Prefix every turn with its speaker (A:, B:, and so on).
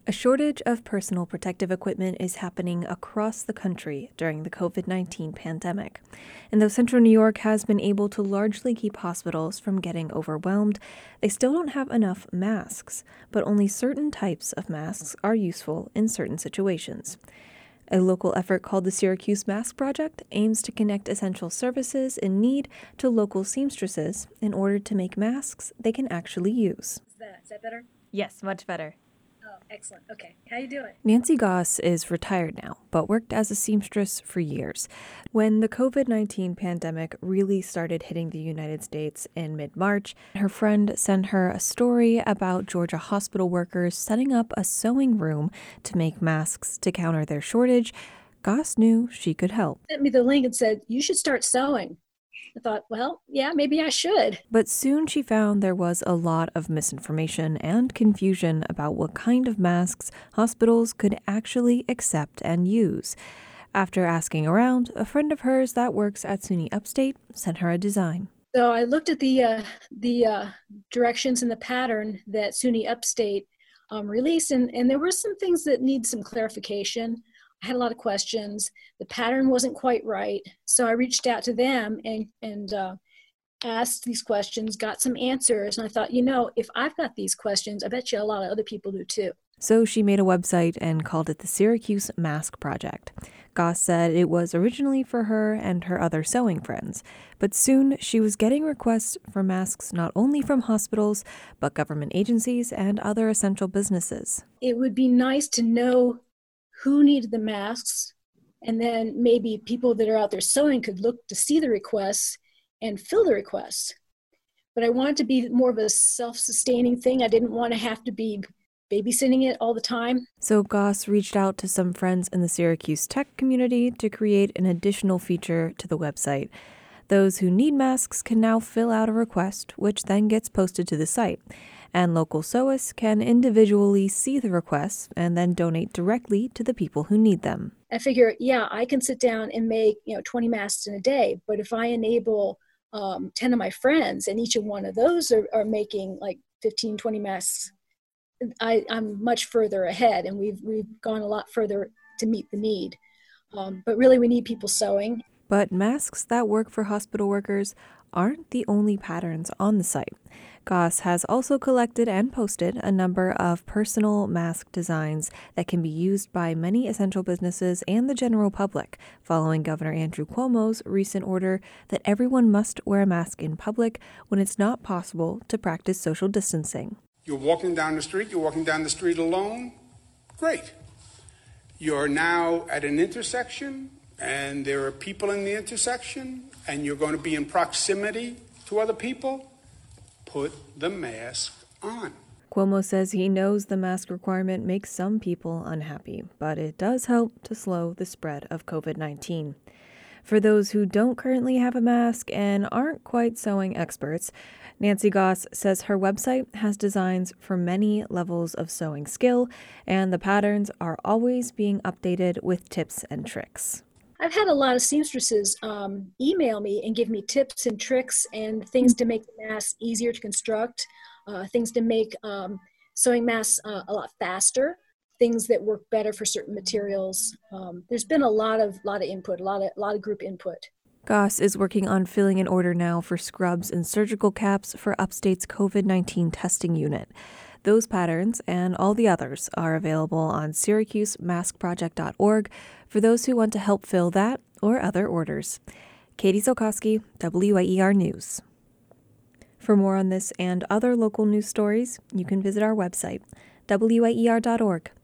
A: A shortage of personal protective equipment is happening across the country during the COVID-19 pandemic. And though Central New York has been able to largely keep hospitals from getting overwhelmed, they still don't have enough masks, but only certain types of masks are useful in certain situations. A local effort called the Syracuse Mask Project aims to connect essential services in need to local seamstresses in order to make masks they can actually use.
B: Is that better?
A: Yes, much better.
B: Oh, excellent. Okay. How you doing?
A: Nancy Goss is retired now, but worked as a seamstress for years. When the COVID-19 pandemic really started hitting the United States in mid-March, her friend sent her a story about Georgia hospital workers setting up a sewing room to make masks to counter their shortage. Goss knew she could help.
B: Sent me the link and said, you should start sewing. I thought, well, yeah, maybe I should.
A: But soon she found there was a lot of misinformation and confusion about what kind of masks hospitals could actually accept and use. After asking around, a friend of hers that works at SUNY Upstate sent her a design.
B: So I looked at the directions and the pattern that SUNY Upstate released, and there were some things that need some clarification. I had a lot of questions. The pattern wasn't quite right. So I reached out to them and asked these questions, got some answers. And I thought, if I've got these questions, I bet you a lot of other people do too.
A: So she made a website and called it the Syracuse Mask Project. Goss said it was originally for her and her other sewing friends, but soon she was getting requests for masks not only from hospitals, but government agencies and other essential businesses.
B: It would be nice to know who needed the masks, and then maybe people that are out there sewing could look to see the requests and fill the requests. But I wanted to be more of a self-sustaining thing. I didn't want to have to be babysitting it all the time.
A: So Goss reached out to some friends in the Syracuse tech community to create an additional feature to the website. Those who need masks can now fill out a request, which then gets posted to the site. And local sewists can individually see the requests and then donate directly to the people who need them.
B: I figure, I can sit down and make 20 masks in a day, but if I enable 10 of my friends and each of one of those are making like 15, 20 masks, I'm much further ahead, and we've gone a lot further to meet the need. But really, we need people sewing.
A: But masks that work for hospital workers aren't the only patterns on the site. Goss has also collected and posted a number of personal mask designs that can be used by many essential businesses and the general public, following Governor Andrew Cuomo's recent order that everyone must wear a mask in public when it's not possible to practice social distancing.
C: You're walking down the street alone, great. You're now at an intersection, and there are people in the intersection, and you're going to be in proximity to other people, put the mask on.
A: Cuomo says he knows the mask requirement makes some people unhappy, but it does help to slow the spread of COVID-19. For those who don't currently have a mask and aren't quite sewing experts, Nancy Goss says her website has designs for many levels of sewing skill, and the patterns are always being updated with tips and tricks.
B: I've had a lot of seamstresses email me and give me tips and tricks and things to make the masks easier to construct, things to make sewing masks a lot faster, things that work better for certain materials. There's been a lot of input, a lot of group input.
A: Goss is working on filling an order now for scrubs and surgical caps for Upstate's COVID-19 testing unit. Those patterns and all the others are available on SyracuseMaskProject.org for those who want to help fill that or other orders. Katie Sokoski, WAER News. For more on this and other local news stories, you can visit our website, WAER.org.